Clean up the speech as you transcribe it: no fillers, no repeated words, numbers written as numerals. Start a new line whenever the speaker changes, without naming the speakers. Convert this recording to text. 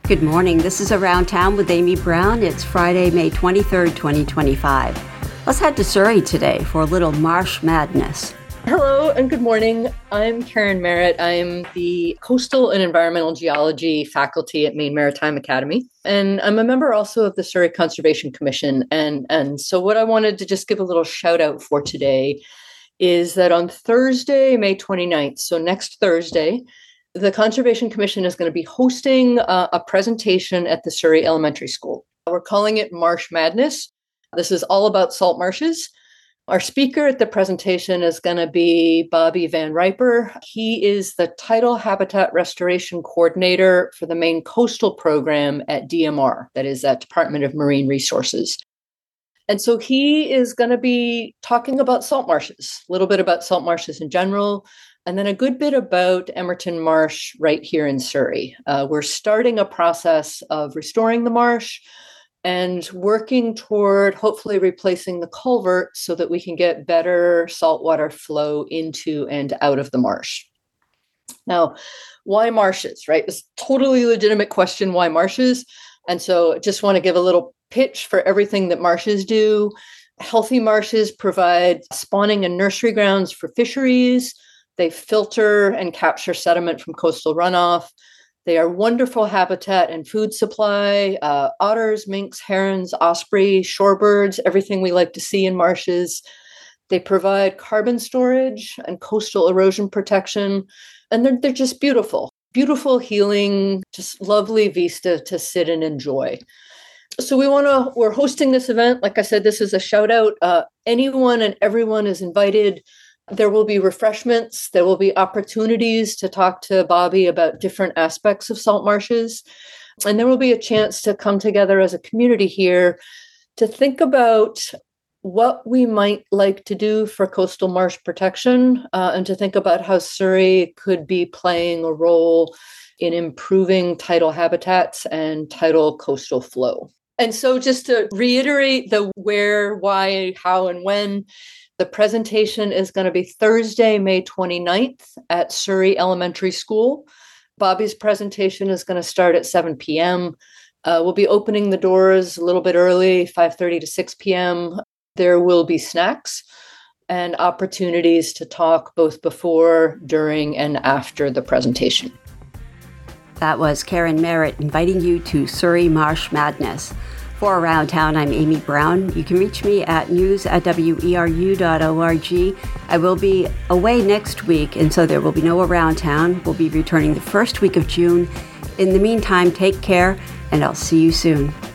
Good morning. This is Around Town with Amy Brown. It's Friday, May 23rd, 2025. Let's head to Surrey today for a little marsh madness.
Hello and good morning. I'm Karen Merritt. I'm the Coastal and Environmental Geology faculty at Maine Maritime Academy. And I'm a member also of the Surrey Conservation Commission. And so what I wanted to just give a little shout out for today is that on Thursday, May 29th, so next Thursday, the Conservation Commission is going to be hosting a presentation at the Surrey Elementary School. We're calling it Marsh Madness. This is all about salt marshes. Our speaker at the presentation is going to be Bobby Van Riper. He is the Tidal Habitat Restoration Coordinator for the Maine Coastal Program at DMR, that is, that Department of Marine Resources. And so he is going to be talking about salt marshes, a little bit about salt marshes in general, and then a good bit about Emerton Marsh right here in Surrey. We're starting a process of restoring the marsh and working toward hopefully replacing the culvert so that we can get better saltwater flow into and out of the marsh. Now, why marshes, right? It's a totally legitimate question, why marshes? And so I just want to give a little pitch for everything that marshes do. Healthy marshes provide spawning and nursery grounds for fisheries. They filter and capture sediment from coastal runoff. They are wonderful habitat and food supply. Otters, minks, herons, osprey, shorebirds, everything we like to see in marshes. They provide carbon storage and coastal erosion protection. And they're just beautiful. Beautiful, healing, just lovely vista to sit and enjoy. So we're hosting this event. Like I said, this is a shout out. Anyone and everyone is invited. There will be refreshments. There will be opportunities to talk to Bobby about different aspects of salt marshes. And there will be a chance to come together as a community here to think about what we might like to do for coastal marsh protection and to think about how Surrey could be playing a role in improving tidal habitats and tidal coastal flow. And so just to reiterate the where, why, how, and when, the presentation is going to be Thursday, May 29th at Surrey Elementary School. Bobby's presentation is going to start at 7 p.m. We'll be opening the doors a little bit early, 5:30 to 6 p.m. There will be snacks and opportunities to talk both before, during, and after the presentation.
That was Karen Merritt inviting you to Surrey Marsh Madness. For Around Town, I'm Amy Brown. You can reach me at news@weru.org. I will be away next week, and so there will be no Around Town. We'll be returning the first week of June. In the meantime, take care, and I'll see you soon.